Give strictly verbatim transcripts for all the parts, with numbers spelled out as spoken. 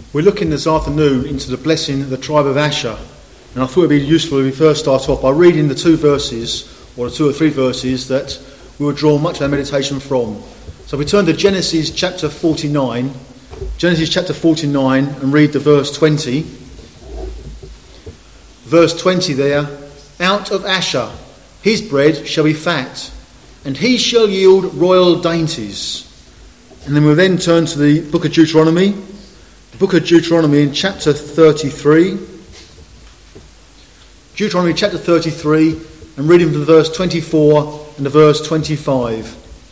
We're looking this afternoon into the blessing of the tribe of Asher, and I thought it would be useful if we first start off by reading the two verses, or the two or three verses, that we will draw much of our meditation from. So if we turn to Genesis chapter forty-nine, Genesis chapter forty-nine, and read the verse twenty. Verse twenty there, out of Asher his bread shall be fat, and he shall yield royal dainties. And then we'll then turn to the book of Deuteronomy, the book of Deuteronomy in chapter thirty-three. Deuteronomy chapter thirty-three, and reading from the verse twenty-four and the verse twenty-five.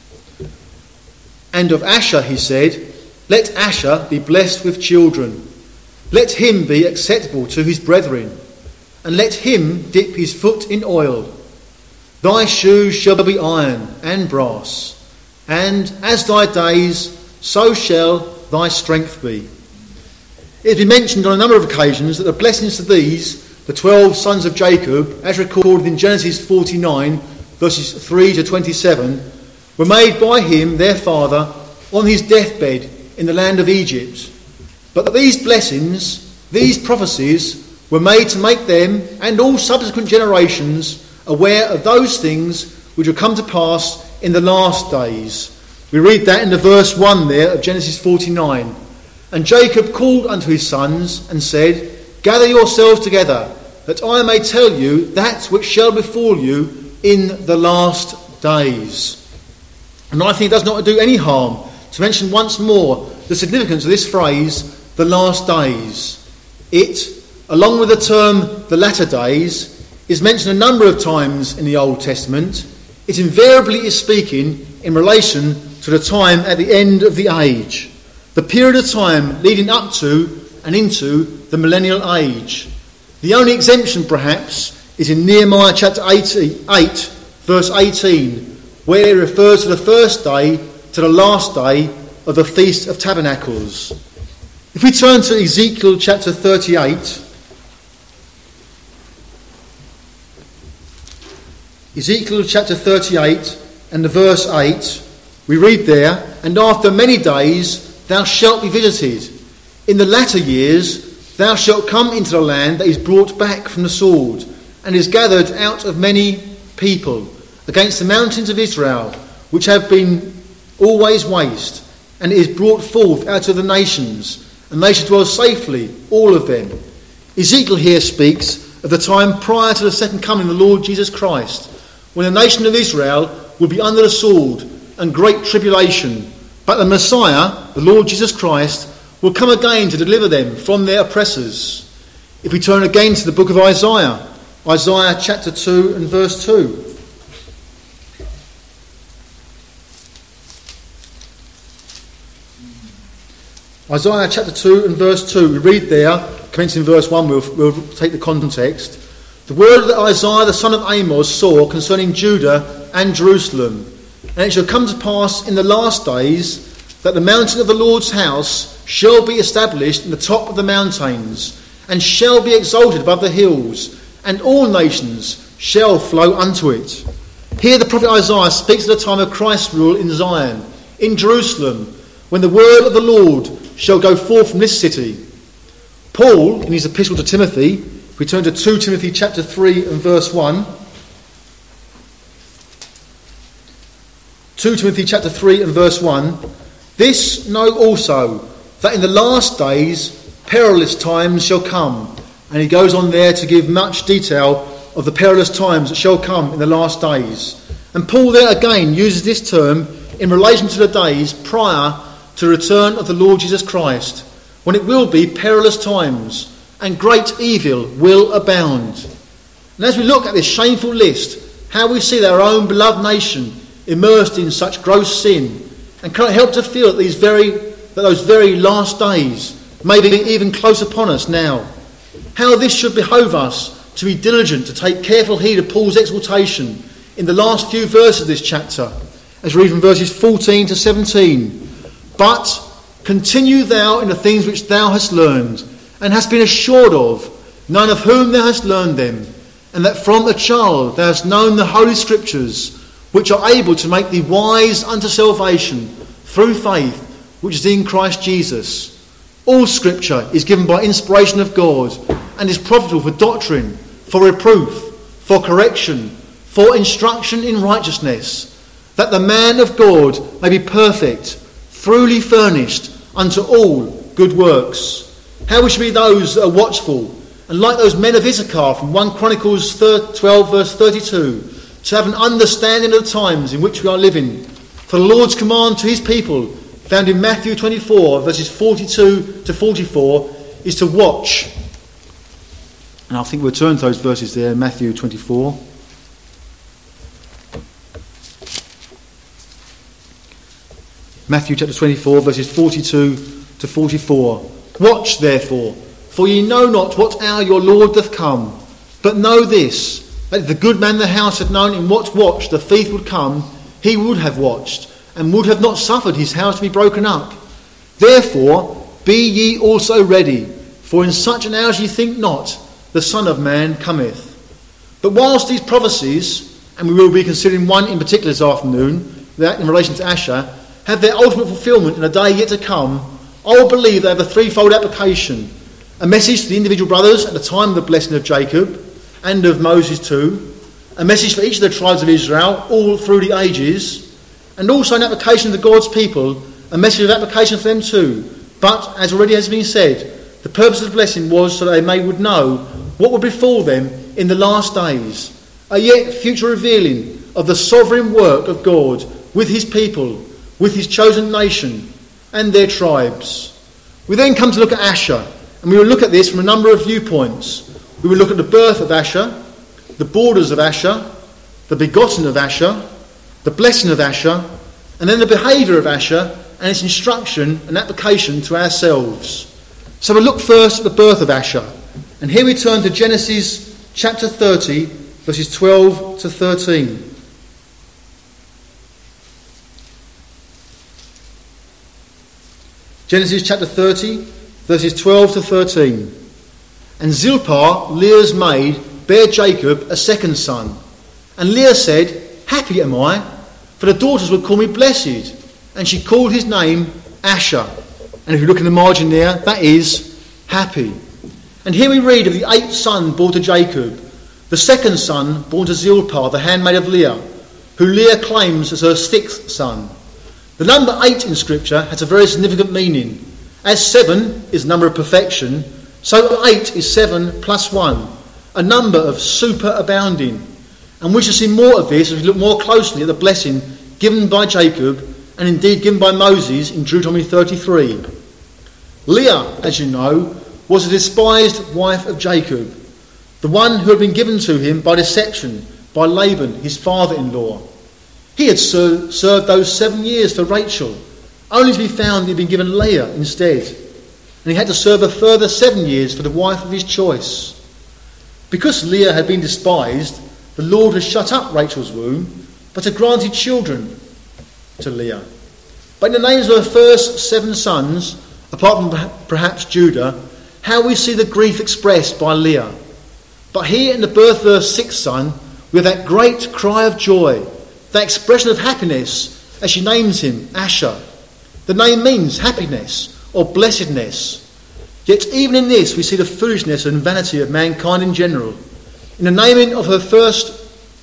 And of Asher he said, let Asher be blessed with children. Let him be acceptable to his brethren, and let him dip his foot in oil. Thy shoes shall be iron and brass, and as thy days, so shall thy strength be. It has been mentioned on a number of occasions that the blessings to these, the twelve sons of Jacob, as recorded in Genesis forty-nine, verses three to twenty-seven, were made by him, their father, on his deathbed in the land of Egypt. But that these blessings, these prophecies, were made to make them and all subsequent generations aware of those things which will come to pass in the last days. We read that in the verse one there of Genesis forty-nine. And Jacob called unto his sons and said, gather yourselves together, that I may tell you that which shall befall you in the last days. And I think it does not do any harm to mention once more the significance of this phrase, the last days. It, along with the term the latter days, is mentioned a number of times in the Old Testament. It invariably is speaking in relation to the time at the end of the age, the period of time leading up to and into the millennial age. The only exemption, perhaps, is in Nehemiah chapter eight, verse eighteen, where it refers to the first day to the last day of the Feast of Tabernacles. If we turn to Ezekiel chapter thirty-eight, Ezekiel chapter thirty-eight and the verse eight, we read there, and after many days thou shalt be visited. In the latter years thou shalt come into the land that is brought back from the sword, and is gathered out of many people, against the mountains of Israel, which have been always waste, and it is brought forth out of the nations, and they shall dwell safely, all of them. Ezekiel here speaks of the time prior to the second coming of the Lord Jesus Christ, when the nation of Israel will be under the sword and great tribulation. But the Messiah, the Lord Jesus Christ, will come again to deliver them from their oppressors. If we turn again to the book of Isaiah, Isaiah chapter two and verse two. Isaiah chapter two and verse two, we read there, commencing in verse one, we'll, we'll take the context. The word that Isaiah the son of Amos saw concerning Judah and Jerusalem. And it shall come to pass in the last days that the mountain of the Lord's house shall be established in the top of the mountains, and shall be exalted above the hills, and all nations shall flow unto it. Here the prophet Isaiah speaks of the time of Christ's rule in Zion, in Jerusalem, when the word of the Lord shall go forth from this city. Paul, in his epistle to Timothy, if we turn to Second Timothy chapter three and verse one. Second Timothy chapter three and verse one. This know also, that in the last days perilous times shall come. And he goes on there to give much detail of the perilous times that shall come in the last days. And Paul there again uses this term in relation to the days prior to the return of the Lord Jesus Christ, when it will be perilous times, and great evil will abound. And as we look at this shameful list, how we see our own beloved nation immersed in such gross sin, and cannot help to feel that these very that those very last days may be even close upon us now. How this should behove us to be diligent to take careful heed of Paul's exhortation in the last few verses of this chapter, as we read from verses fourteen to seventeen. But continue thou in the things which thou hast learned, and hast been assured of, none of whom thou hast learned them, and that from a child thou hast known the holy scriptures, which are able to make thee wise unto salvation through faith which is in Christ Jesus. All scripture is given by inspiration of God and is profitable for doctrine, for reproof, for correction, for instruction in righteousness, that the man of God may be perfect, thoroughly furnished unto all good works. How we should be those that are watchful, and like those men of Issachar from First Chronicles twelve verse thirty-two, to have an understanding of the times in which we are living. For the Lord's command to his people, found in Matthew twenty-four verses forty-two to forty-four, is to watch. And I think we'll turn to those verses there, Matthew twenty-four. Matthew chapter twenty-four verses forty-two to forty-four. Watch therefore, for ye know not what hour your Lord doth come. But know this, that if the good man of the house had known in what watch the thief would come, he would have watched, and would have not suffered his house to be broken up. Therefore be ye also ready, for in such an hour as ye think not, the Son of Man cometh. But whilst these prophecies, and we will be considering one in particular this afternoon, that in relation to Asher, have their ultimate fulfilment in a day yet to come, I will believe they have a threefold application. A message to the individual brothers at the time of the blessing of Jacob, and of Moses too. A message for each of the tribes of Israel, all through the ages. And also an application to God's people, a message of application for them too. But, as already has been said, the purpose of the blessing was so that they may would know what would befall them in the last days. A yet future revealing of the sovereign work of God with his people, with his chosen nation, and their tribes. We then come to look at Asher, and we will look at this from a number of viewpoints. We will look at the birth of Asher, the borders of Asher, the begotten of Asher, the blessing of Asher, and then the behaviour of Asher and its instruction and application to ourselves. So we'll look first at the birth of Asher. And here we turn to Genesis chapter thirty, verses twelve to thirteen. Genesis chapter thirty, verses twelve to thirteen. And Zilpah, Leah's maid, bare Jacob a second son. And Leah said, Happy am I, for the daughters would call me blessed. And she called his name Asher. And if you look in the margin there, that is happy. And here we read of the eighth son born to Jacob, the second son born to Zilpah, the handmaid of Leah, who Leah claims as her sixth son. The number eight in Scripture has a very significant meaning. As seven is a number of perfection, so eight is seven plus one, a number of superabounding. And we shall see more of this as we look more closely at the blessing given by Jacob, and indeed given by Moses in Deuteronomy thirty-three. Leah, as you know, was a despised wife of Jacob, the one who had been given to him by deception by Laban, his father-in-law. He had ser- served those seven years for Rachel, only to be found he had been given Leah instead. And he had to serve a further seven years for the wife of his choice. Because Leah had been despised, the Lord had shut up Rachel's womb, but had granted children to Leah. But in the names of her first seven sons, apart from perhaps Judah, how we see the grief expressed by Leah. But here in the birth of her sixth son, we have that great cry of joy, that expression of happiness as she names him Asher. The name means happiness or blessedness. Yet even in this we see the foolishness and vanity of mankind in general. In the naming of her first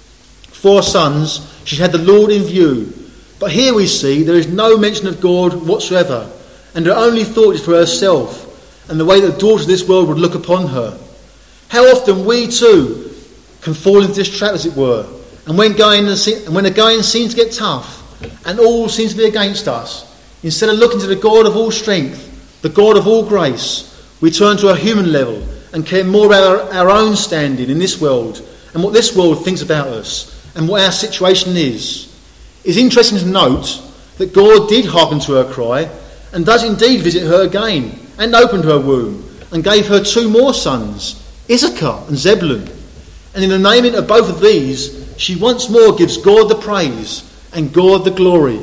four sons, she had the Lord in view. But here we see there is no mention of God whatsoever, and her only thought is for herself and the way that the daughters of this world would look upon her. How often we too can fall into this trap, as it were, and when going and when the going seems to get tough and all seems to be against us, instead of looking to the God of all strength, the God of all grace, we turn to a human level and care more about our, our own standing in this world and what this world thinks about us and what our situation is. It's interesting to note that God did hearken to her cry and does indeed visit her again and opened her womb and gave her two more sons, Issachar and Zebulun. And in the naming of both of these, she once more gives God the praise and God the glory.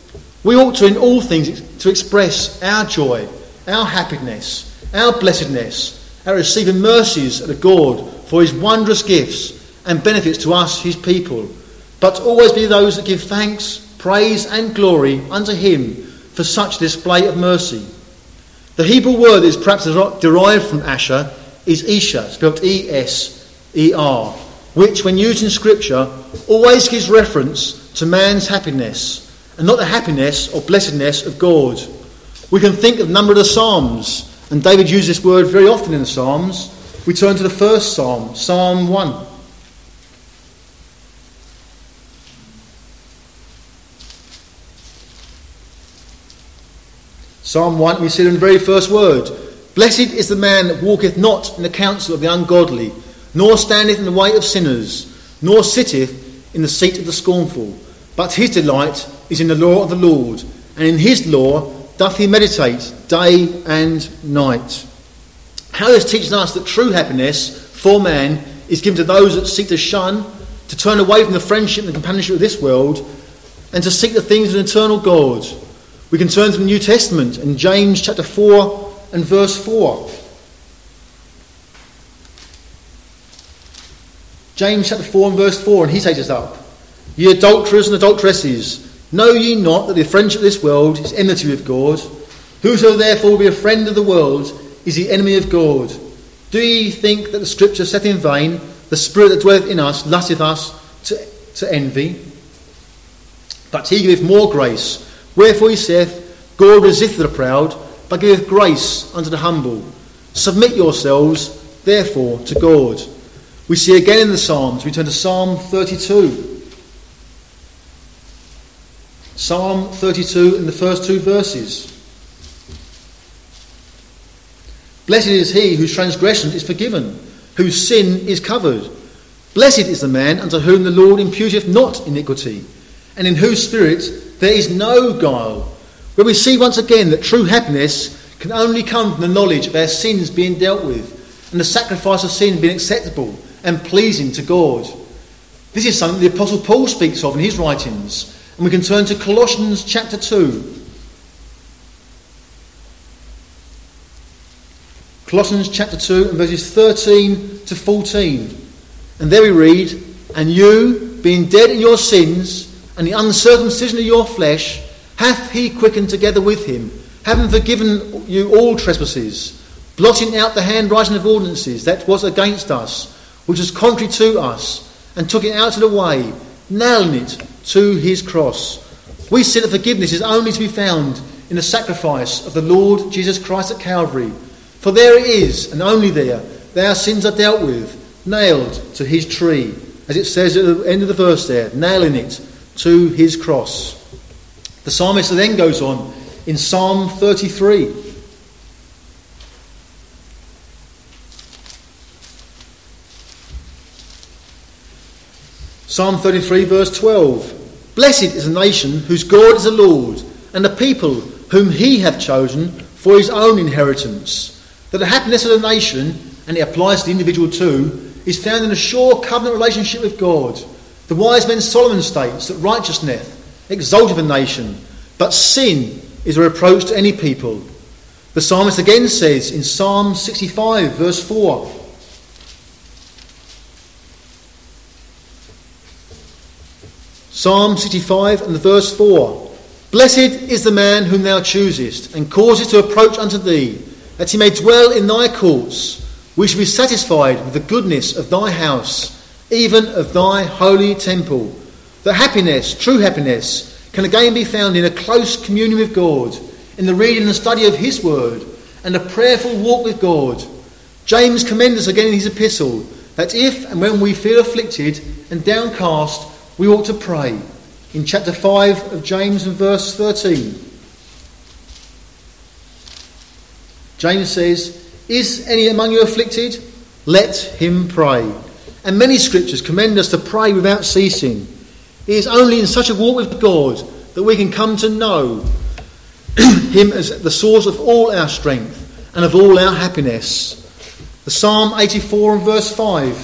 We ought to in all things to express our joy, our happiness, our blessedness, our receiving mercies of God for his wondrous gifts and benefits to us, his people, but always be those that give thanks, praise and glory unto him for such display of mercy. The Hebrew word that is perhaps derived from Asher is Esher, spelled E S E R, which, when used in Scripture, always gives reference to man's happiness, and not the happiness or blessedness of God. We can think of a number of the Psalms, and David used this word very often in the Psalms. We turn to the first Psalm, Psalm one. Psalm one, we see in the very first word, "Blessed is the man that walketh not in the counsel of the ungodly, nor standeth in the way of sinners, nor sitteth in the seat of the scornful. But his delight is in the law of the Lord, and in his law doth he meditate day and night." How this teaches us that true happiness for man is given to those that seek to shun, to turn away from the friendship and companionship of this world, and to seek the things of an eternal God. We can turn to the New Testament in James chapter four and verse four. James chapter four and verse four, and he takes us up. "Ye adulterers and adulteresses, know ye not that the friendship of this world is enmity with God? Whoso therefore will be a friend of the world is the enemy of God. Do ye think that the Scripture saith in vain, the Spirit that dwelleth in us lusteth us to, to envy? But he giveth more grace. Wherefore he saith, God resisteth the proud, but giveth grace unto the humble. Submit yourselves, therefore, to God." We see again in the Psalms, we turn to Psalm thirty-two. Psalm thirty-two in the first two verses. "Blessed is he whose transgression is forgiven, whose sin is covered. Blessed is the man unto whom the Lord imputeth not iniquity, and in whose spirit there is no guile." Where we see once again that true happiness can only come from the knowledge of our sins being dealt with, and the sacrifice of sin being acceptable and pleasing to God. This is something the Apostle Paul speaks of in his writings, and we can turn to Colossians chapter two. Colossians chapter two and verses thirteen to fourteen. And there we read, "And you, being dead in your sins, and the uncircumcision of your flesh, hath he quickened together with him, having forgiven you all trespasses, blotting out the handwriting of ordinances that was against us, which was contrary to us, and took it out of the way, nailing it to his cross." We see that forgiveness is only to be found in the sacrifice of the Lord Jesus Christ at Calvary. For there it is, and only there, that our sins are dealt with, nailed to his tree, as it says at the end of the verse there, nailing it to his cross. The psalmist then goes on in Psalm thirty-three. Psalm thirty-three verse twelve. "Blessed is the nation whose God is the Lord, and the people whom he hath chosen for his own inheritance." That the happiness of the nation, and it applies to the individual too, is found in a sure covenant relationship with God. The wise man Solomon states that righteousness exalteth a nation, but sin is a reproach to any people. The psalmist again says in Psalm sixty-five verse four, Psalm sixty-five and the verse four, "Blessed is the man whom thou choosest, and causest to approach unto thee, that he may dwell in thy courts. We shall be satisfied with the goodness of thy house, even of thy holy temple." That happiness, true happiness, can again be found in a close communion with God, in the reading and study of his word, and a prayerful walk with God. James commends us again in his epistle that if and when we feel afflicted and downcast, we ought to pray. In chapter five of James and verse thirteen. James says, "Is any among you afflicted? Let him pray." And many scriptures commend us to pray without ceasing. It is only in such a walk with God that we can come to know him as the source of all our strength and of all our happiness. The Psalm eighty-four and verse five.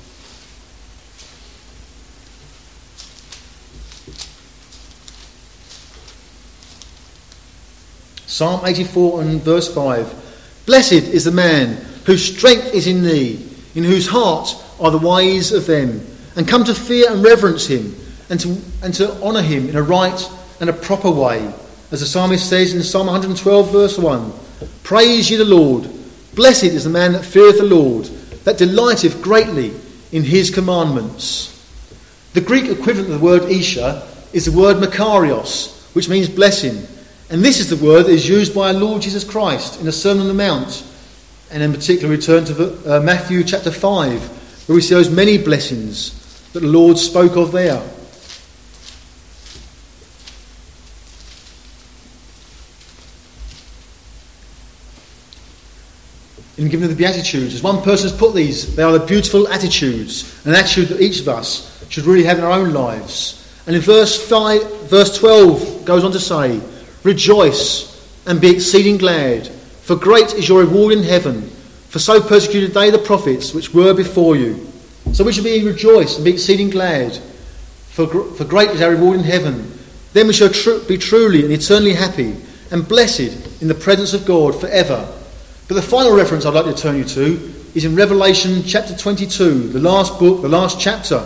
Psalm eighty-four and verse five. "Blessed is the man whose strength is in thee, in whose heart are the ways of them, and come to fear and reverence him, and to, and to honour him in a right and a proper way." As the psalmist says in Psalm one hundred twelve verse one, Praise ye the Lord. Blessed is the man that feareth the Lord, that delighteth greatly in his commandments. The Greek equivalent of the word Isha is the word Makarios, which means blessing. And this is the word that is used by our Lord Jesus Christ in the Sermon on the Mount. And in particular, return to uh, Matthew chapter five, where we see those many blessings that the Lord spoke of there. In giving of the Beatitudes, as one person has put these, they are the beautiful attitudes, an attitude that each of us should really have in our own lives. And in verse five, verse twelve goes on to say, rejoice and be exceeding glad, for great is your reward in heaven, for so persecuted they the prophets which were before you. So we should be rejoiced and be exceeding glad, for, for great is our reward in heaven. Then we shall tr- be truly and eternally happy and blessed in the presence of God forever. But the final reference I'd like to turn you to is in Revelation chapter twenty-two, the last book, the last chapter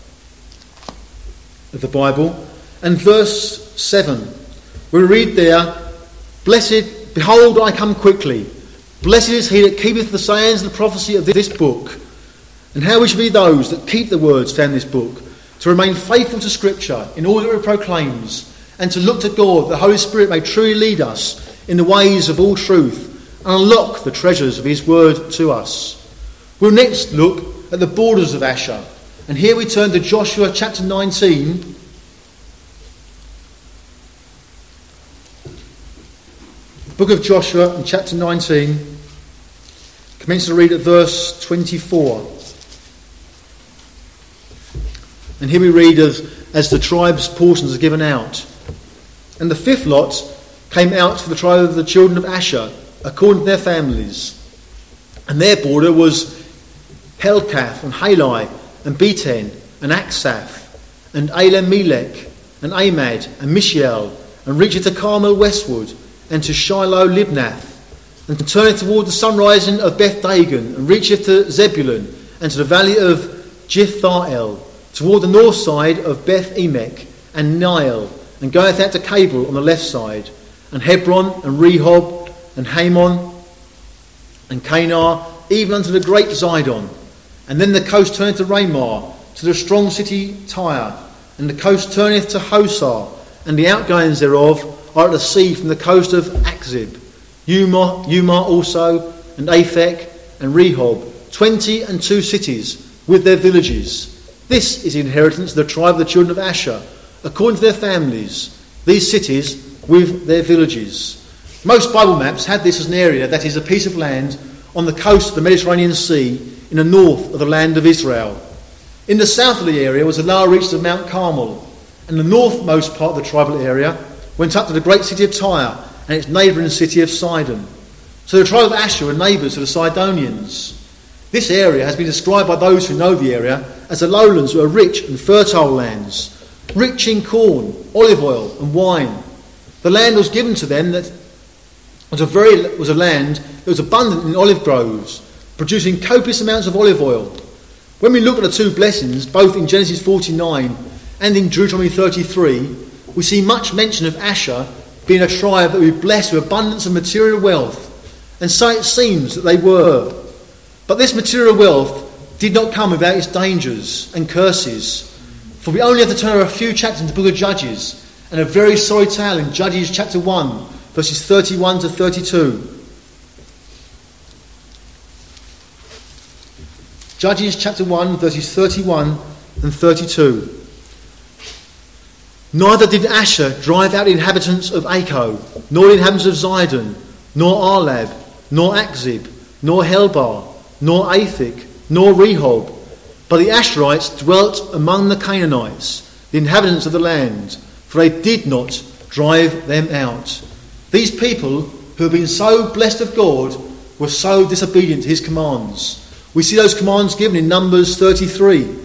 of the Bible, and verse seven. We read there, blessed, behold, I come quickly. Blessed is he that keepeth the sayings of the prophecy of this book. And how we should be those that keep the words found in this book, to remain faithful to Scripture in all that it proclaims, and to look to God, the Holy Spirit may truly lead us in the ways of all truth, and unlock the treasures of his word to us. We'll next look at the borders of Asher. And here we turn to Joshua chapter nineteen. The book of Joshua in chapter nineteen. Commence to read at verse twenty-four. And here we read as, as the tribes' portions are given out. And the fifth lot came out for the tribe of the children of Asher, according to their families. And their border was Helkath and Halai and Beten and Aksaph and Elam-melech and Amad and Mishael, and reacheth to Carmel westward and to Shiloh Libnath, and turneth toward the sunrising of Beth Dagon, and reacheth to Zebulun and to the valley of Jithrael, toward the north side of Beth Emek and Nile, and goeth out to Cable on the left side, and Hebron and Rehob and Hamon and Canaan, even unto the great Zidon. And then the coast turneth to Ramah, to the strong city Tyre, and the coast turneth to Hosah, and the outgoings thereof are at the sea from the coast of Akzib, Umah, Umah also, and Aphek, and Rehob, twenty and two cities with their villages. This is the inheritance of the tribe of the children of Asher, according to their families, these cities with their villages. Most Bible maps had this as an area that is a piece of land on the coast of the Mediterranean Sea in the north of the land of Israel. In the south of the area was the lower reaches of Mount Carmel, and the northmost part of the tribal area went up to the great city of Tyre and its neighbouring city of Sidon. So the tribe of Asher were neighbours to the Sidonians. This area has been described by those who know the area as the lowlands were rich and fertile lands, rich in corn, olive oil and wine. The land was given to them that was a very was a land that was abundant in olive groves, producing copious amounts of olive oil. When we look at the two blessings, both in Genesis forty-nine and in Deuteronomy thirty-three, we see much mention of Asher being a tribe that would be blessed with abundance of material wealth, and so it seems that they were. But this material wealth did not come without its dangers and curses, for we only have to turn over a few chapters in the book of Judges, and a very sorry tale in Judges chapter one, verses thirty-one to thirty-two. Judges chapter one, verses thirty-one and thirty-two. Neither did Asher drive out the inhabitants of Acco, nor the inhabitants of Zidon, nor Arlab, nor Akzib, nor Helbar, nor Aphek, nor Rehob. But the Asherites dwelt among the Canaanites, the inhabitants of the land, for they did not drive them out. These people who have been so blessed of God were so disobedient to his commands. We see those commands given in Numbers thirty-three.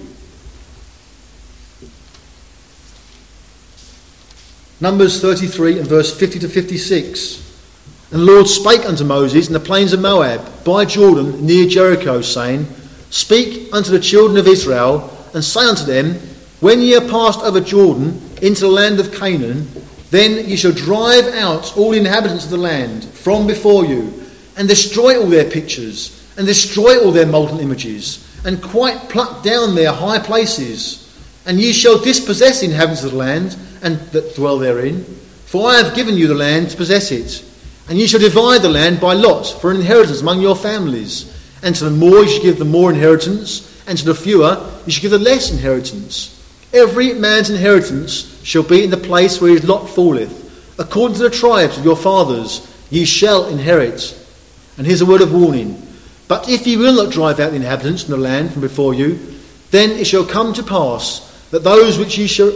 Numbers thirty-three and verse fifty to fifty-six. And the Lord spake unto Moses in the plains of Moab, by Jordan, near Jericho, saying, Speak unto the children of Israel, and say unto them, When ye are passed over Jordan into the land of Canaan, then ye shall drive out all the inhabitants of the land from before you, and destroy all their pictures, and destroy all their molten images, and quite pluck down their high places. And ye shall dispossess the inhabitants of the land, and that dwell therein. For I have given you the land to possess it. And ye shall divide the land by lot for an inheritance among your families. And to the more you shall give the more inheritance, and to the fewer you shall give the less inheritance. Every man's inheritance shall be in the place where his lot falleth. According to the tribes of your fathers ye shall inherit. And here's a word of warning. But if ye will not drive out the inhabitants from the land from before you, then it shall come to pass that those which ye shall,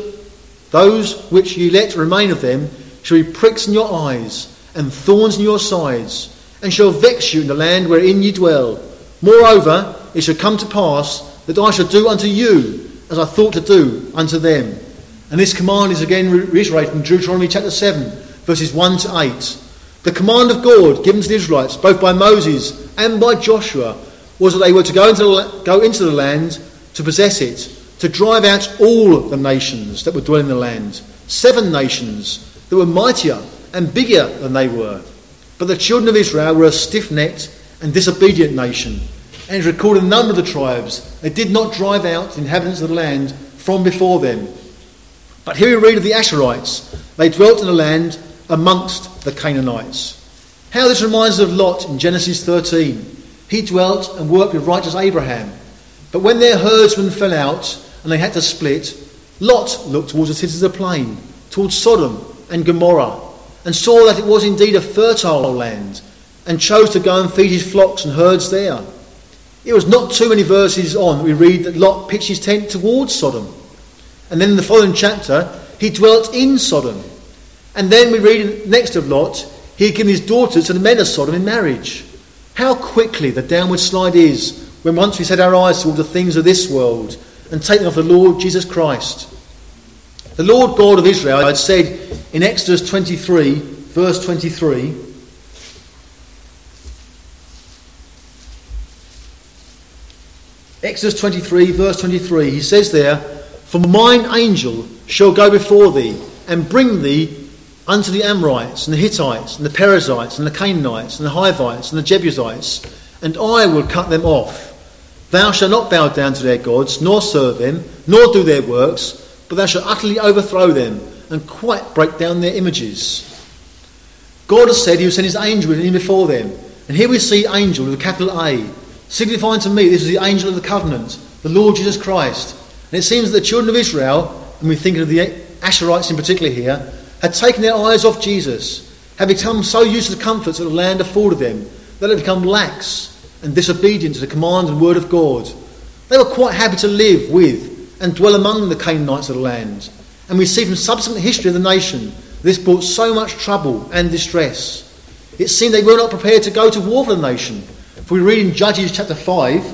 those which ye let remain of them shall be pricks in your eyes, and thorns in your sides, and shall vex you in the land wherein ye dwell. Moreover, it shall come to pass that I shall do unto you as I thought to do unto them. And this command is again reiterated in Deuteronomy chapter seven, verses one to eight. The command of God given to the Israelites, both by Moses and by Joshua, was that they were to go into the, go into the land to possess it, to drive out all the nations that would dwell in the land. Seven nations that were mightier and bigger than they were. But the children of Israel were a stiff-necked and disobedient nation. And it recorded a number of the tribes. They did not drive out the inhabitants of the land from before them. But here we read of the Asherites. They dwelt in the land amongst the Canaanites. How this reminds us of Lot in Genesis thirteen. He dwelt and worked with righteous Abraham. But when their herdsmen fell out and they had to split, Lot looked towards the cities of the plain, towards Sodom and Gomorrah, and saw that it was indeed a fertile land, and chose to go and feed his flocks and herds there. It was not too many verses on that we read that Lot pitched his tent towards Sodom. And then in the following chapter, he dwelt in Sodom. And then we read next of Lot, he had given his daughters to the men of Sodom in marriage. How quickly the downward slide is when once we set our eyes toward the things of this world and taken off the Lord Jesus Christ. The Lord God of Israel had said in Exodus twenty-three, verse twenty-three, Exodus twenty-three, verse twenty-three, he says there, For mine angel shall go before thee, and bring thee unto the Amorites, and the Hittites, and the Perizzites, and the Canaanites, and the Hivites, and the Jebusites, and I will cut them off. Thou shalt not bow down to their gods, nor serve them, nor do their works, but thou shalt utterly overthrow them, and quite break down their images. God has said he will send his angel in before them. And here we see angel with a capital A, signifying to me this is the angel of the covenant, the Lord Jesus Christ. And it seems that the children of Israel, and we're thinking of the Asherites in particular here, had taken their eyes off Jesus, had become so used to the comforts that the land afforded them, that they had become lax and disobedient to the command and word of God. They were quite happy to live with and dwell among the Canaanites of the land. And we see from subsequent history of the nation, this brought so much trouble and distress. It seemed they were not prepared to go to war for the nation. If we read in Judges chapter five,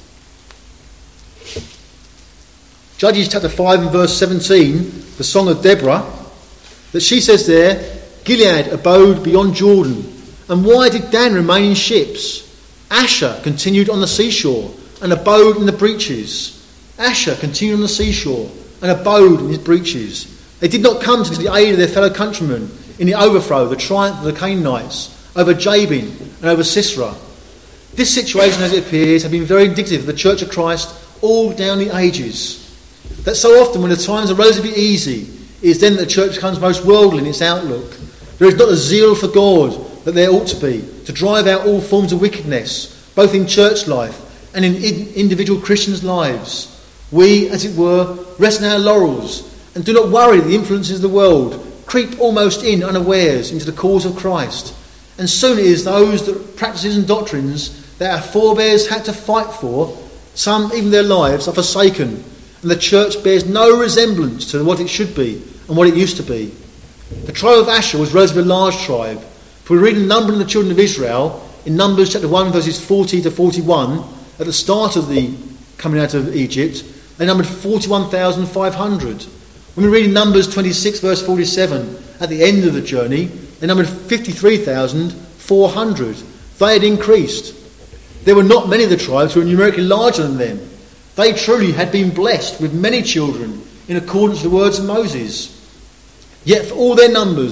Judges chapter five and verse seventeen, the song of Deborah, that she says there, Gilead abode beyond Jordan. And why did Dan remain in ships? Asher continued on the seashore and abode in the breaches. Asher continued on the seashore and abode in his breaches. They did not come to the aid of their fellow countrymen in the overthrow, the triumph of the Canaanites over Jabin and over Sisera. This situation, as it appears, had been very indicative of the Church of Christ all down the ages. That so often when the times are relatively easy, it is then that the church becomes most worldly in its outlook. There is not the zeal for God that there ought to be, to drive out all forms of wickedness, both in church life and in individual Christians' lives. We, as it were, rest in our laurels and do not worry that the influences of the world creep almost in unawares into the cause of Christ. And soon it is those that practices and doctrines that our forebears had to fight for, some even their lives, are forsaken, and the church bears no resemblance to what it should be and what it used to be. The tribe of Asher was a relatively large tribe. If we read the number of the children of Israel in Numbers chapter one verses forty to forty-one, at the start of the coming out of Egypt, they numbered forty-one thousand five hundred. When we read in Numbers twenty-six verse forty-seven, at the end of the journey, they numbered fifty-three thousand four hundred. They had increased. There were not many of the tribes who were numerically larger than them. They truly had been blessed with many children in accordance with the words of Moses. Yet for all their numbers,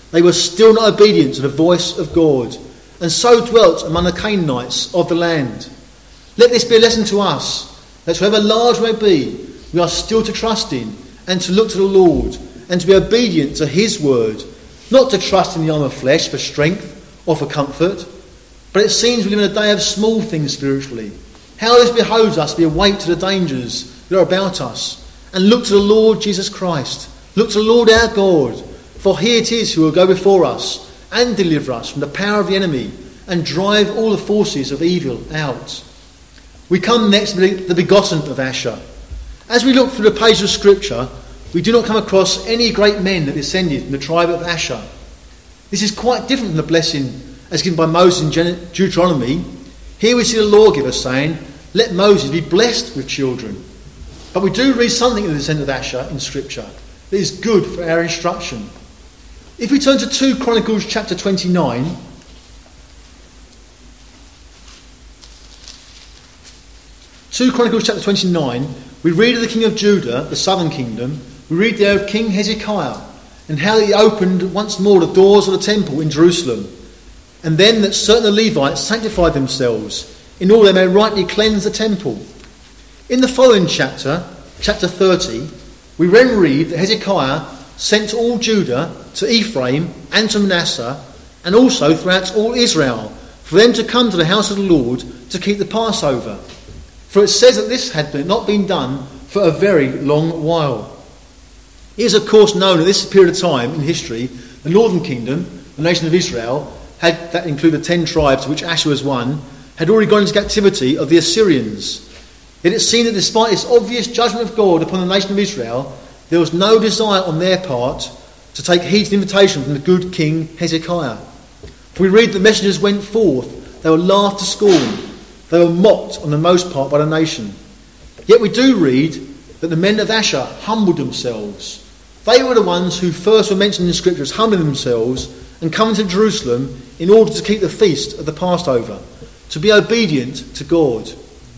they were still not obedient to the voice of God, and so dwelt among the Canaanites of the land. Let this be a lesson to us, that however large we may be, we are still to trust in and to look to the Lord, and to be obedient to his word, not to trust in the arm of flesh for strength or for comfort. But it seems we live in a day of small things spiritually. How this behoves us to be awake to the dangers that are about us, and look to the Lord Jesus Christ. Look to the Lord our God, for he it is who will go before us and deliver us from the power of the enemy and drive all the forces of evil out. We come next to the begotten of Asher. As we look through the pages of Scripture, we do not come across any great men that descended from the tribe of Asher. This is quite different from the blessing as given by Moses in Deuteronomy. Here we see the lawgiver saying, let Moses be blessed with children. But we do read something of the descent of Asher in Scripture that is good for our instruction. If we turn to Second Chronicles chapter twenty-nine, Second Chronicles chapter twenty-nine, we read of the king of Judah, the southern kingdom. We read there of King Hezekiah and how he opened once more the doors of the temple in Jerusalem, and then that certain Levites sanctified themselves in order they may rightly cleanse the temple. In the following chapter, chapter thirty, we then read that Hezekiah sent all Judah to Ephraim and to Manasseh, and also throughout all Israel, for them to come to the house of the Lord to keep the Passover. For it says that this had not been done for a very long while. It is of course known at this period of time in history, the northern kingdom, the nation of Israel, had, that included ten tribes of which Asher was one, had already gone into captivity of the Assyrians. Yet it seemed that despite this obvious judgment of God upon the nation of Israel, there was no desire on their part to take heed to the invitation from the good king Hezekiah. For we read the messengers went forth, they were laughed to scorn, they were mocked on the most part by the nation. Yet we do read that the men of Asher humbled themselves. They were the ones who first were mentioned in Scripture as humbling themselves and coming to Jerusalem in order to keep the feast of the Passover, to be obedient to God.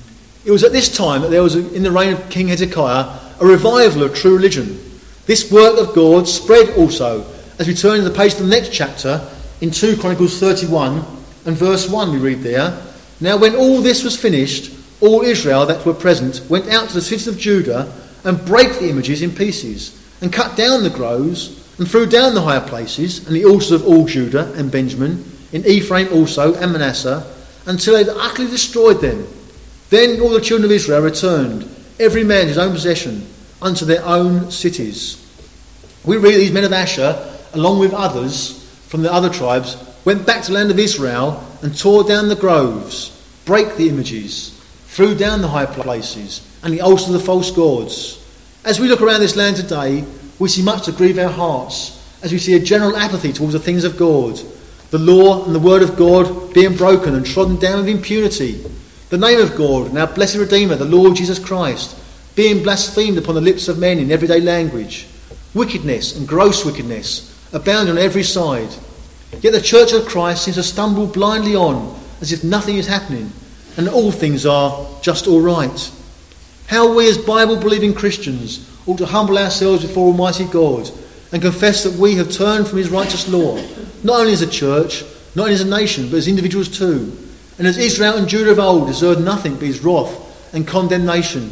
It was at this time that there was, in the reign of King Hezekiah, a revival of true religion. This work of God spread also, as we turn to the page of the next chapter, in Second Chronicles thirty-one and verse one we read there, now when all this was finished, all Israel that were present went out to the cities of Judah and brake the images in pieces, and cut down the groves, and threw down the higher places, and the altars of all Judah and Benjamin, in Ephraim also and Manasseh, until they had utterly destroyed them. Then all the children of Israel returned, every man his own possession, unto their own cities. We read these men of Asher, along with others from the other tribes, went back to the land of Israel and tore down the groves, brake the images, threw down the high places, and the altars of the false gods. As we look around this land today, we see much to grieve our hearts, as we see a general apathy towards the things of God, the law and the word of God being broken and trodden down with impunity, the name of God and our blessed Redeemer, the Lord Jesus Christ, being blasphemed upon the lips of men in everyday language, wickedness and gross wickedness abound on every side. Yet the Church of Christ seems to stumble blindly on as if nothing is happening and all things are just all right. How we as Bible-believing Christians ought to humble ourselves before Almighty God and confess that we have turned from his righteous law, not only as a church, not only as a nation, but as individuals too. And as Israel and Judah of old deserved nothing but his wrath and condemnation.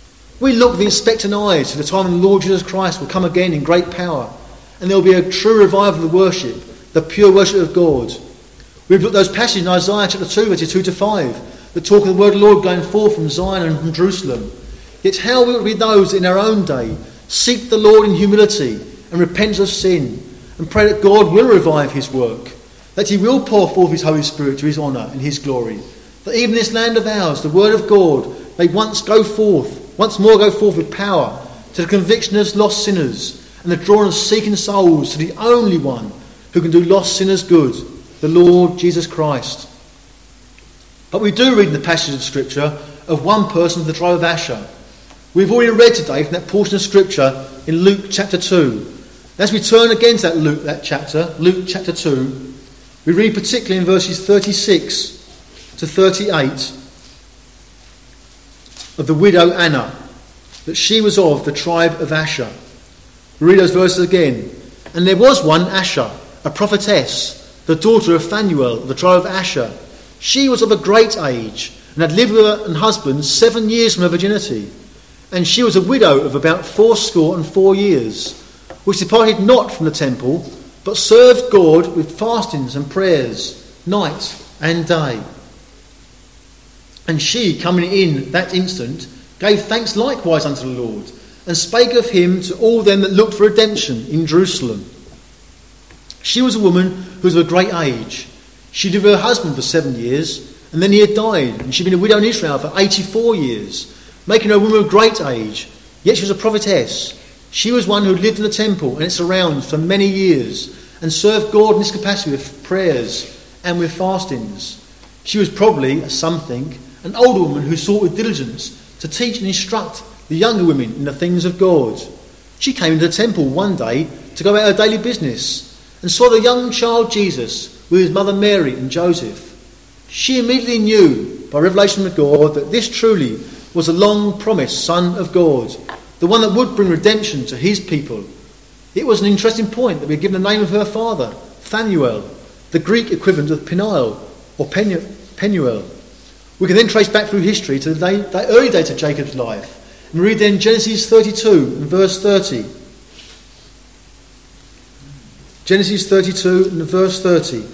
We look with expectant eyes to the time when the Lord Jesus Christ will come again in great power, and there will be a true revival of the worship, the pure worship of God. We've looked at those passages in Isaiah chapter two, verses two to five, that talk of the word of the Lord going forth from Zion and from Jerusalem. Yet how will we those in our own day seek the Lord in humility and repent of sin and pray that God will revive his work, that he will pour forth his Holy Spirit to his honour and his glory, that even this land of ours, the word of God, may once go forth, once more go forth with power to the conviction of lost sinners and the drawing of seeking souls to the only one who can do lost sinners good, the Lord Jesus Christ. But we do read in the passage of Scripture of one person of the tribe of Asher. We've already read today from that portion of Scripture in Luke chapter two. As we turn again to that Luke, that chapter, Luke chapter two, we read particularly in verses thirty-six to thirty-eight of the widow Anna, that she was of the tribe of Asher. We read those verses again. And there was one Asher, a prophetess, the daughter of Phanuel of the tribe of Asher. She was of a great age and had lived with her husband seven years from her virginity. And she was a widow of about fourscore and four years, which departed not from the temple, but served God with fastings and prayers, night and day. And she, coming in that instant, gave thanks likewise unto the Lord, and spake of him to all them that looked for redemption in Jerusalem. She was a woman who was of a great age. She lived with her husband for seven years, and then he had died, and she had been a widow in Israel for eighty-four years, making her a woman of great age. Yet she was a prophetess. She was one who lived in the temple and its surrounds for many years, and served God in this capacity with prayers and with fastings. She was probably, as some think, an older woman who sought with diligence to teach and instruct the younger women in the things of God. She came into the temple one day to go about her daily business, and saw the young child Jesus with his mother Mary and Joseph. She immediately knew by revelation of God that this truly was the long-promised Son of God, the one that would bring redemption to his people. It was an interesting point that we had given the name of her father, Phanuel, the Greek equivalent of Peniel or Penu- Penuel. We can then trace back through history to the, day, the early days of Jacob's life and read then Genesis thirty-two and verse thirty. Genesis thirty-two and verse thirty,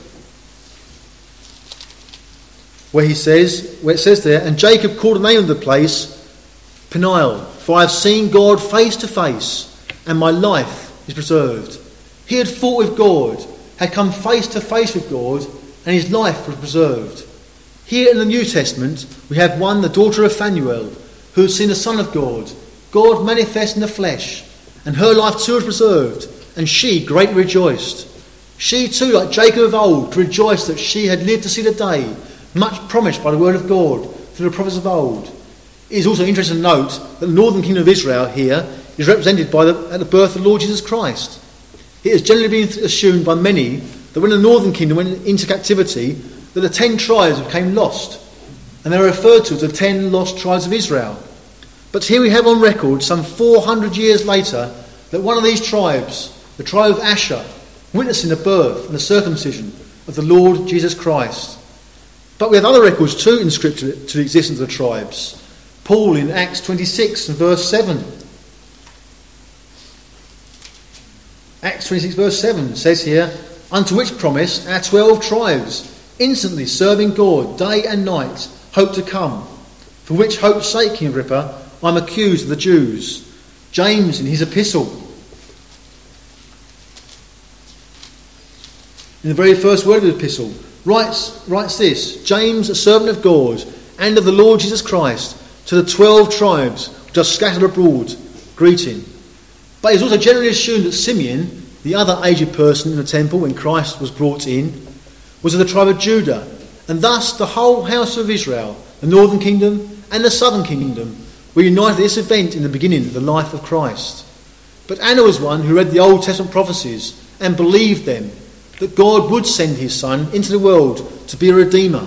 where he says, where it says there, and Jacob called the name of the place Peniel, for I have seen God face to face, and my life is preserved. He had fought with God, had come face to face with God, and his life was preserved. Here in the New Testament, we have one, the daughter of Phanuel, who had seen the Son of God, God manifest in the flesh, and her life too was preserved, and she greatly rejoiced. She too, like Jacob of old, rejoiced that she had lived to see the day, much promised by the word of God through the prophets of old. It is also interesting to note that the northern kingdom of Israel here is represented by the, at the birth of the Lord Jesus Christ. It has generally been assumed by many that when the northern kingdom went into captivity, that the ten tribes became lost, and they are referred to as the ten lost tribes of Israel. But here we have on record, some four hundred years later, that one of these tribes, the tribe of Asher, witnessing the birth and the circumcision of the Lord Jesus Christ. But we have other records too in Scripture to the existence of the tribes. Paul in Acts twenty-six and verse seven. Acts twenty-six verse seven says here, unto which promise our twelve tribes, instantly serving God day and night, hope to come. For which hope's sake, King Agrippa, I am accused of the Jews. James in his epistle, in the very first word of the epistle, writes, writes this, James, a servant of God and of the Lord Jesus Christ, to the twelve tribes which are scattered abroad, greeting. But it is also generally assumed that Simeon, the other aged person in the temple when Christ was brought in, was of the tribe of Judah, and thus the whole house of Israel, the northern kingdom and the southern kingdom, were united at this event in the beginning of the life of Christ. But Anna was one who read the Old Testament prophecies and believed them, that God would send his Son into the world to be a Redeemer.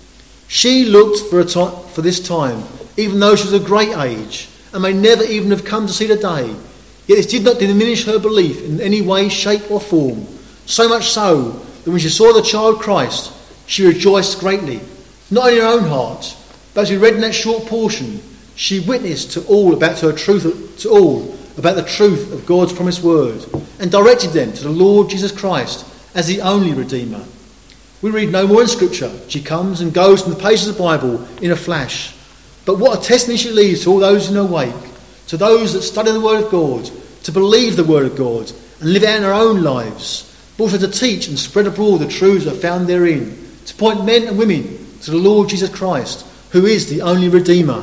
She looked for, a to- for this time, even though she was of great age, and may never even have come to see the day. Yet this did not diminish her belief in any way, shape or form, so much so that when she saw the child Christ, she rejoiced greatly, not only in her own heart, but as we read in that short portion, she witnessed to all about her truth, to all about the truth of God's promised word, and directed them to the Lord Jesus Christ as the only Redeemer. We read no more in Scripture. She comes and goes from the pages of the Bible in a flash. But what a testimony she leaves to all those in her wake, to those that study the Word of God, to believe the Word of God, and live out in their own lives, but also to teach and spread abroad the truths that are found therein, to point men and women to the Lord Jesus Christ, who is the only Redeemer.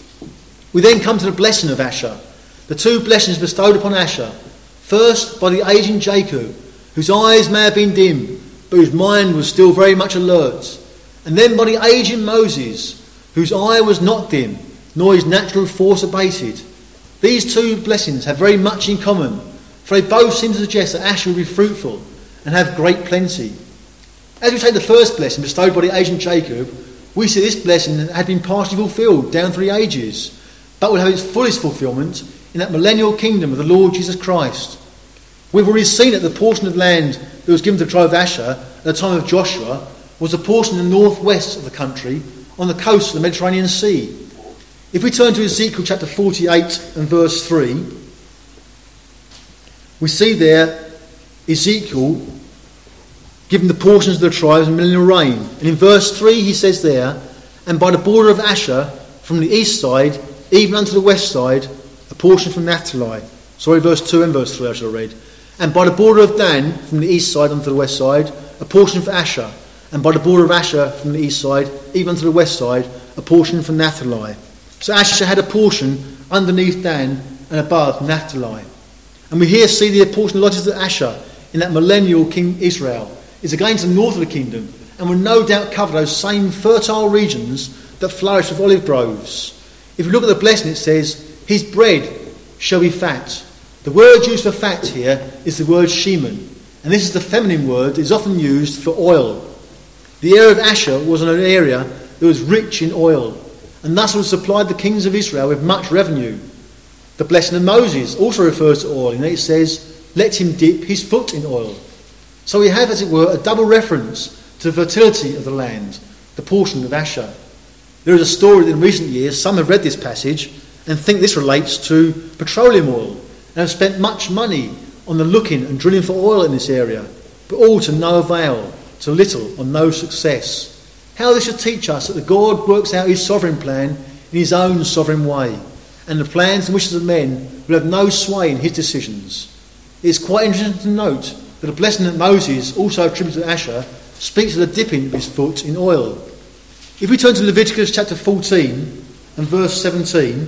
We then come to the blessing of Asher, the two blessings bestowed upon Asher. First, by the aging Jacob, whose eyes may have been dim, but whose mind was still very much alert. And then by the aging Moses, whose eye was not dim, nor his natural force abated. These two blessings have very much in common, for they both seem to suggest that Asher will be fruitful and have great plenty. As we take the first blessing bestowed by the aging Jacob, we see this blessing had been partially fulfilled down through the ages, but would have its fullest fulfilment in that millennial kingdom of the Lord Jesus Christ. We've already seen that the portion of land that was given to the tribe of Asher at the time of Joshua was a portion in the northwest of the country on the coast of the Mediterranean Sea. If we turn to Ezekiel chapter forty-eight and verse three, we see there Ezekiel giving the portions of the tribes in millennial reign. And in verse three he says there, and by the border of Asher from the east side, even unto the west side, a portion from Naphtali. Sorry, verse two and verse three I should have read. And by the border of Dan from the east side unto the west side, a portion for Asher. And by the border of Asher from the east side, even unto the west side, a portion from Naphtali. So Asher had a portion underneath Dan and above Naphtali. And we here see the portion allotted to Asher in that millennial King Israel is again to the north of the kingdom, and will no doubt cover those same fertile regions that flourish with olive groves. If you look at the blessing, it says, his bread shall be fat. The word used for fat here is the word shemen, and this is the feminine word that is often used for oil. The area of Asher was an area that was rich in oil, and thus would supplied the kings of Israel with much revenue. The blessing of Moses also refers to oil, and it says, let him dip his foot in oil. So we have, as it were, a double reference to the fertility of the land, the portion of Asher. There is a story that in recent years some have read this passage and think this relates to petroleum oil, and have spent much money on the looking and drilling for oil in this area, but all to no avail, to little or no success. How this should teach us that the God works out his sovereign plan in his own sovereign way, and the plans and wishes of men will have no sway in his decisions. It is quite interesting to note that the blessing that Moses also attributed to Asher speaks of the dipping of his foot in oil. If we turn to Leviticus chapter fourteen and verse seventeen,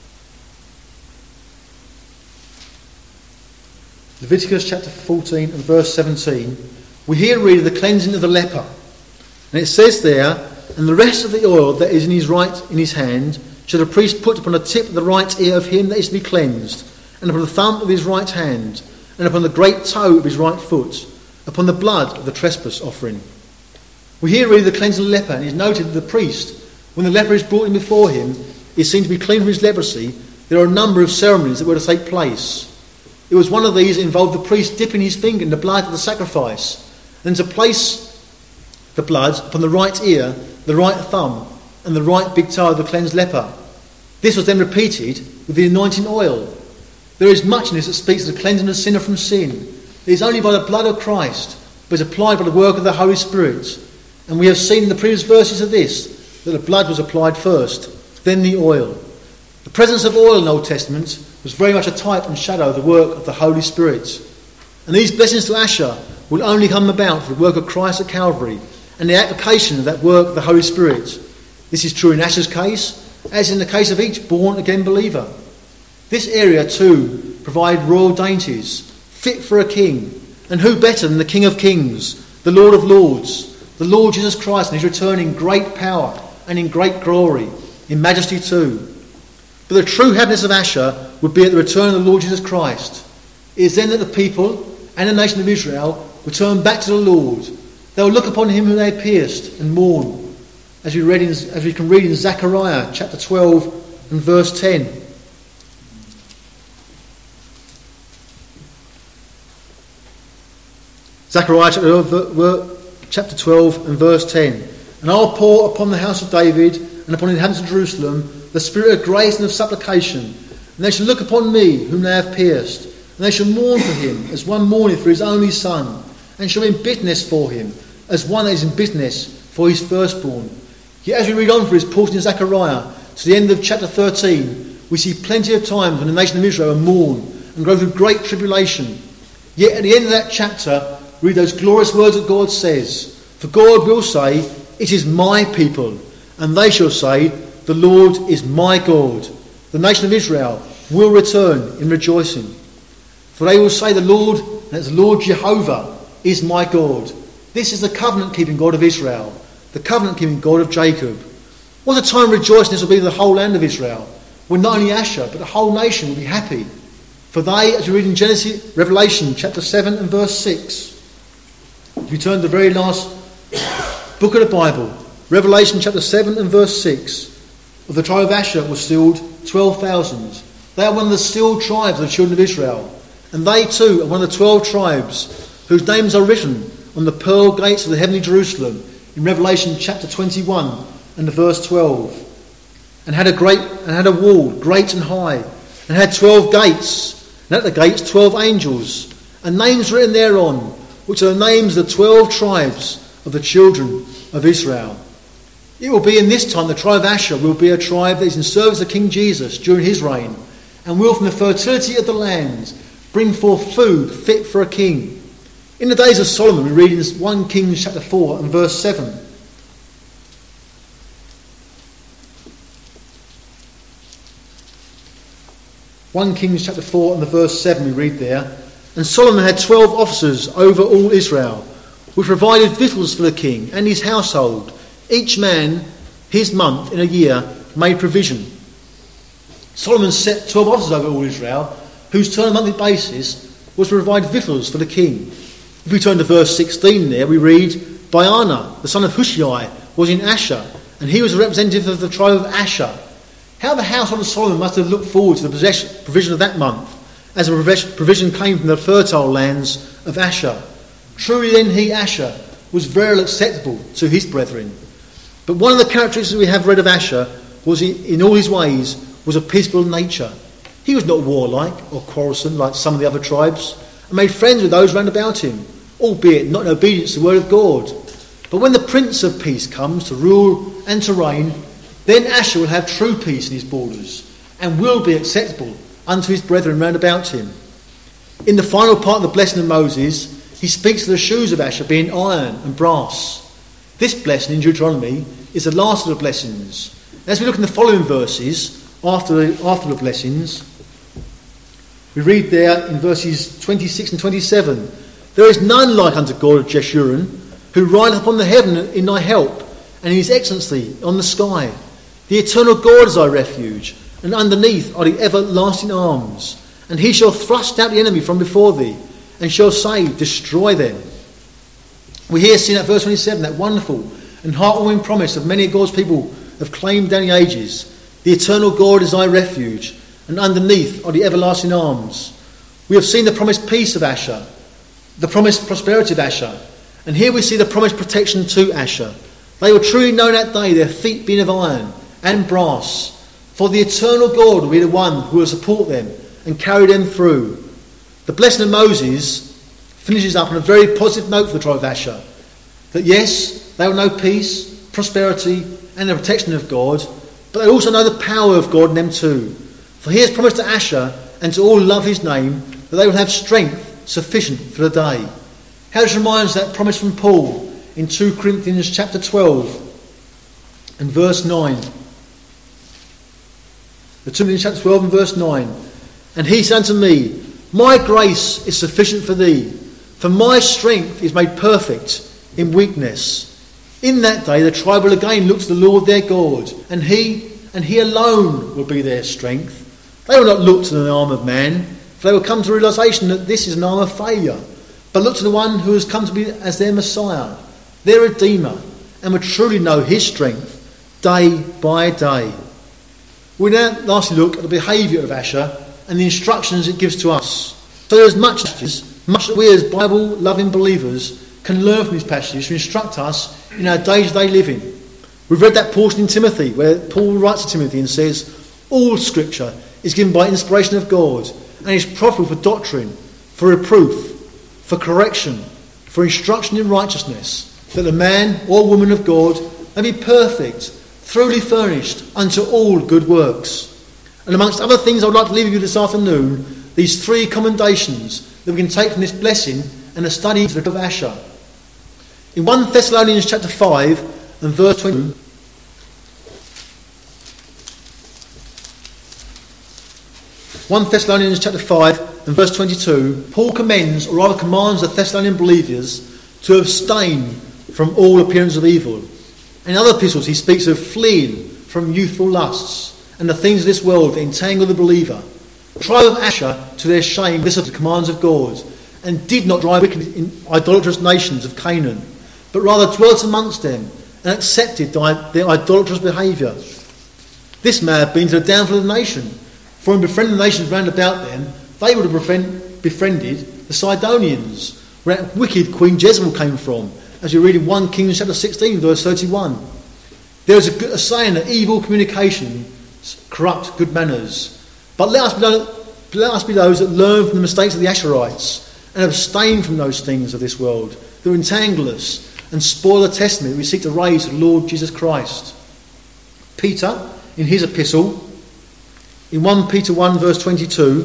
Leviticus chapter fourteen and verse seventeen, we here read of the cleansing of the leper. And it says there, and the rest of the oil that is in his right in his hand shall the priest put upon the tip of the right ear of him that is to be cleansed, and upon the thumb of his right hand, and upon the great toe of his right foot, upon the blood of the trespass offering. We here read the cleansing of the leper, and it is noted that the priest, when the leper is brought in before him, is seen to be clean from his leprosy. There are a number of ceremonies that were to take place. It was one of these that involved the priest dipping his finger in the blood of the sacrifice, then to place the blood upon the right ear, the right thumb, and the right big toe of the cleansed leper. This was then repeated with the anointing oil. There is much in this that speaks of the cleansing of the sinner from sin. It is only by the blood of Christ, but is applied by the work of the Holy Spirit. And we have seen in the previous verses of this, that the blood was applied first, then the oil. The presence of oil in the Old Testament was very much a type and shadow of the work of the Holy Spirit. And these blessings to Asher will only come about through the work of Christ at Calvary and the application of that work of the Holy Spirit. This is true in Asher's case, as in the case of each born-again believer. This area too provided royal dainties, fit for a king, and who better than the King of Kings, the Lord of Lords, the Lord Jesus Christ, and his return in great power and in great glory, in majesty too. But the true happiness of Asher would be at the return of the Lord Jesus Christ. It is then that the people and the nation of Israel will turn back to the Lord. They will look upon him whom they pierced and mourn, as we read in, as we can read in Zechariah chapter twelve and verse ten. Zechariah chapter twelve and verse ten. And I'll pour upon the house of David and upon the inhabitants of Jerusalem the spirit of grace and of supplication, and they shall look upon me whom they have pierced, and they shall mourn for him as one mourneth for his only son, and shall be in bitterness for him as one that is in bitterness for his firstborn. Yet as we read on for his portion in Zechariah to the end of chapter thirteen, we see plenty of times when the nation of Israel mourn and go through great tribulation. Yet at the end of that chapter, read those glorious words that God says, for God will say, it is my people, and they shall say, the Lord is my God. The nation of Israel will return in rejoicing. For they will say, the Lord, and it's the Lord Jehovah, is my God. This is the covenant-keeping God of Israel, the covenant-keeping God of Jacob. What a time of rejoicing this will be to the whole land of Israel, when not only Asher, but the whole nation will be happy. For they, as we read in Genesis, Revelation chapter seven and verse six, if you turn to the very last book of the Bible, Revelation chapter seven and verse six, of the tribe of Asher were stilled twelve thousand. They are one of the stilled tribes of the children of Israel. And they too are one of the twelve tribes whose names are written on the pearl gates of the heavenly Jerusalem in Revelation chapter twenty-one and the verse twelve. And had a great and had a wall great and high, and had twelve gates, and at the gates twelve angels, and names written thereon, which are the names of the twelve tribes of the children of Israel. It will be in this time the tribe of Asher will be a tribe that is in service of King Jesus during his reign, and will from the fertility of the land bring forth food fit for a king. In the days of Solomon, we read in First Kings chapter four and verse seven. First Kings chapter four and the verse seven we read there. And Solomon had twelve officers over all Israel, which provided victuals for the king and his household. Each man his month in a year made provision. Solomon set twelve officers over all Israel, whose turn on a monthly basis was to provide victuals for the king. If we turn to verse sixteen there, we read, Baana, the son of Hushai, was in Asher, and he was a representative of the tribe of Asher. How the household of Solomon must have looked forward to the provision of that month, as a provision came from the fertile lands of Asher. Truly then he, Asher, was very acceptable to his brethren. But one of the characteristics we have read of Asher was he, in all his ways, was a peaceable nature. He was not warlike or quarrelsome like some of the other tribes, and made friends with those round about him, albeit not in obedience to the word of God. But when the Prince of Peace comes to rule and to reign, then Asher will have true peace in his borders, and will be acceptable unto his brethren round about him. In the final part of the blessing of Moses, he speaks of the shoes of Asher being iron and brass. This blessing in Deuteronomy is the last of the blessings. As we look in the following verses, after the, after the blessings, we read there in verses twenty-six and twenty-seven, There is none like unto God of Jeshurun, who rideth upon the heaven in thy help, and in his excellency on the sky. The eternal God is thy refuge, and underneath are the everlasting arms. And he shall thrust out the enemy from before thee, and shall say, Destroy them. We here see in that verse twenty-seven, that wonderful and heartwarming promise of many of God's people have claimed down the ages. The eternal God is thy refuge, and underneath are the everlasting arms. We have seen the promised peace of Asher, the promised prosperity of Asher, and here we see the promised protection to Asher. They will truly know that day, their feet being of iron and brass, for the eternal God will be the one who will support them and carry them through. The blessing of Moses finishes up on a very positive note for the tribe of Asher, that yes, they will know peace, prosperity and the protection of God, but they also know the power of God in them too. For he has promised to Asher and to all who love his name that they will have strength sufficient for the day. How does it remind us of that promise from Paul in Second Corinthians chapter twelve and verse nine? The Second Corinthians chapter twelve and verse nine. And he said unto me, My grace is sufficient for thee, for my strength is made perfect in weakness. In that day the tribe will again look to the Lord their God, and he and he alone will be their strength. They will not look to the arm of man, for they will come to the realization that this is an arm of failure, but look to the one who has come to be as their Messiah, their Redeemer, and will truly know his strength day by day. We now lastly look at the behaviour of Asher and the instructions it gives to us. So there's much, much that we as Bible-loving believers can learn from these passages to instruct us in our day-to-day living. We've read that portion in Timothy where Paul writes to Timothy and says, All Scripture is given by inspiration of God and is profitable for doctrine, for reproof, for correction, for instruction in righteousness, that the man or woman of God may be perfect, thoroughly furnished unto all good works. And amongst other things I would like to leave with you this afternoon, these three commendations that we can take from this blessing and the study of the book of Asher. In First Thessalonians chapter five and verse twenty, First Thessalonians chapter five and verse twenty-two, Paul commends, or rather commands the Thessalonian believers to abstain from all appearance of evil. In other epistles he speaks of fleeing from youthful lusts and the things of this world that entangle the believer. The tribe of Asher, to their shame, listened to the commands of God and did not drive wicked in idolatrous nations of Canaan, but rather dwelt amongst them and accepted their idolatrous behaviour. This may have been to the downfall of the nation, for in befriending the nations round about them, they would have befriended the Sidonians, where that wicked Queen Jezebel came from, as we read in First Kings chapter sixteen, verse thirty-one. There is a, a saying that evil communication corrupt good manners. But let us, be, let us be those that learn from the mistakes of the Asherites and abstain from those things of this world that entangle us and spoil the testament we seek to raise to the Lord Jesus Christ. Peter, in his epistle, in First Peter one verse twenty-two,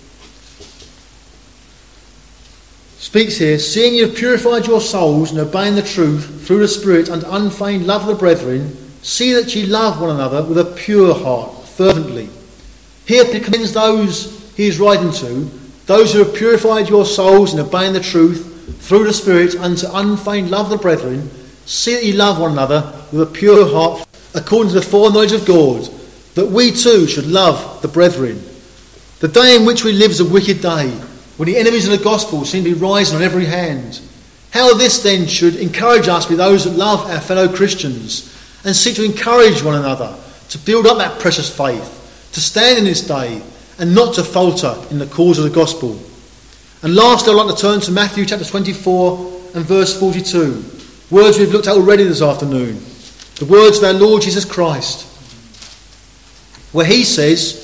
speaks here, seeing you have purified your souls and obeying the truth through the Spirit unto unfeigned love of the brethren, see that ye love one another with a pure heart, fervently. Here he commends those he is writing to, those who have purified your souls and obeying the truth through the Spirit unto unfeigned love of the brethren, see that ye love one another with a pure heart, according to the foreknowledge of God, that we too should love the brethren. The day in which we live is a wicked day, when the enemies of the gospel seem to be rising on every hand. How this then should encourage us to be those that love our fellow Christians and seek to encourage one another to build up that precious faith, to stand in this day and not to falter in the cause of the gospel. And lastly, I'd like to turn to Matthew chapter twenty-four and verse forty-two, words we've looked at already this afternoon, the words of our Lord Jesus Christ, where he says,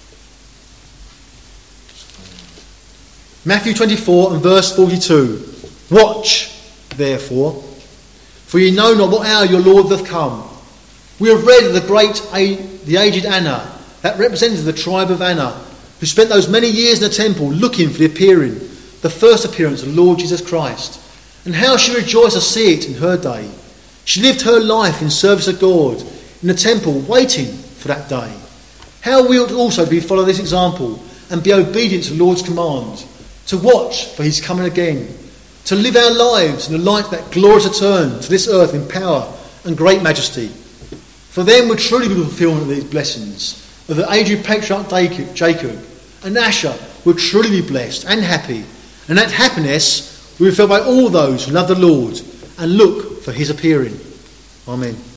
Matthew twenty-four and verse forty-two, watch, therefore, for ye know not what hour your Lord doth come. We have read of the great, the aged Anna, that represented the tribe of Anna, who spent those many years in the temple looking for the appearing, the first appearance of the Lord Jesus Christ, and how she rejoiced to see it in her day. She lived her life in service of God, in the temple, waiting for that day. How we ought also to be follow this example and be obedient to the Lord's command, to watch for his coming again, to live our lives in the light of that glorious return to this earth in power and great majesty. For then would truly be the fulfillment of these blessings of the aged patriarch Jacob, and Asher would truly be blessed and happy, and that happiness will be felt by all those who love the Lord and look for his appearing. Amen.